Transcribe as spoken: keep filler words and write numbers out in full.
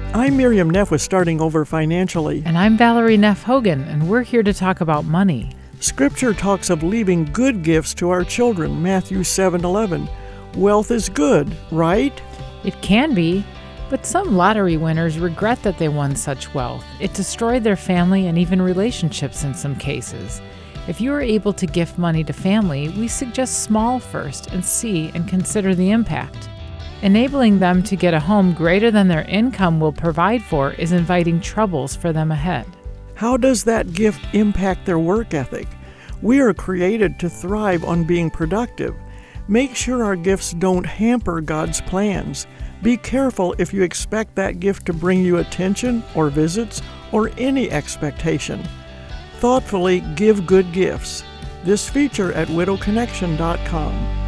I'm Miriam Neff with Starting Over Financially. And I'm Valerie Neff Hogan, and we're here to talk about money. Scripture talks of leaving good gifts to our children, Matthew seven eleven. Wealth is good, right? It can be, but some lottery winners regret that they won such wealth. It destroyed their family and even relationships in some cases. If you are able to gift money to family, we suggest small first and see and consider the impact. Enabling them to get a home greater than their income will provide for is inviting troubles for them ahead. How does that gift impact their work ethic? We are created to thrive on being productive. Make sure our gifts don't hamper God's plans. Be careful if you expect that gift to bring you attention or visits or any expectation. Thoughtfully give good gifts. This feature at widow connection dot com.